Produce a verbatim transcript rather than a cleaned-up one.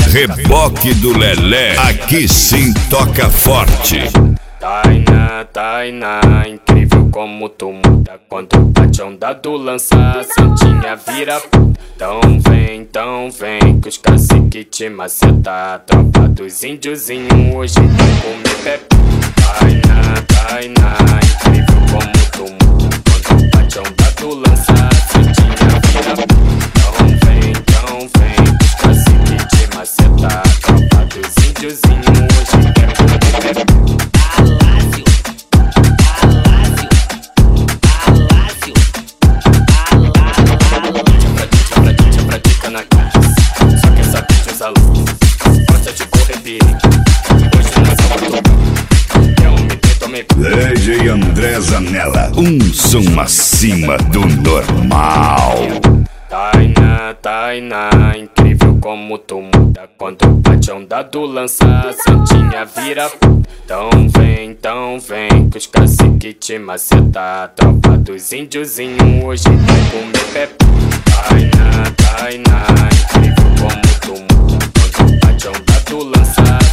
Reboque do Lelé, aqui sim toca forte. Tainá, Tainá, incrível como tu muda quando bate a onda do lança, a santinha vira. Então vem, então vem, que os cacique te maceta. A tropa dos índiozinhos hoje vai comer pepe. Tainá, Tainá, incrível como tu muda quando bate a onda do lança, a santinha vira. Então vem, então vem, que os cacique te maceta. A tropa dos índiozinhos hoje quer comer pepe. D J André Zanella, um som acima do normal. Tainá, Tainá, incrível como tu muda quando bate a onda do lança, a santinha vira. Então vem, então vem, que os cacique te maceta. A tropa dos índiozinhos hoje vai comer pepe. Tainá, Tainá, incrível como tu muda quando bate a onda do lança.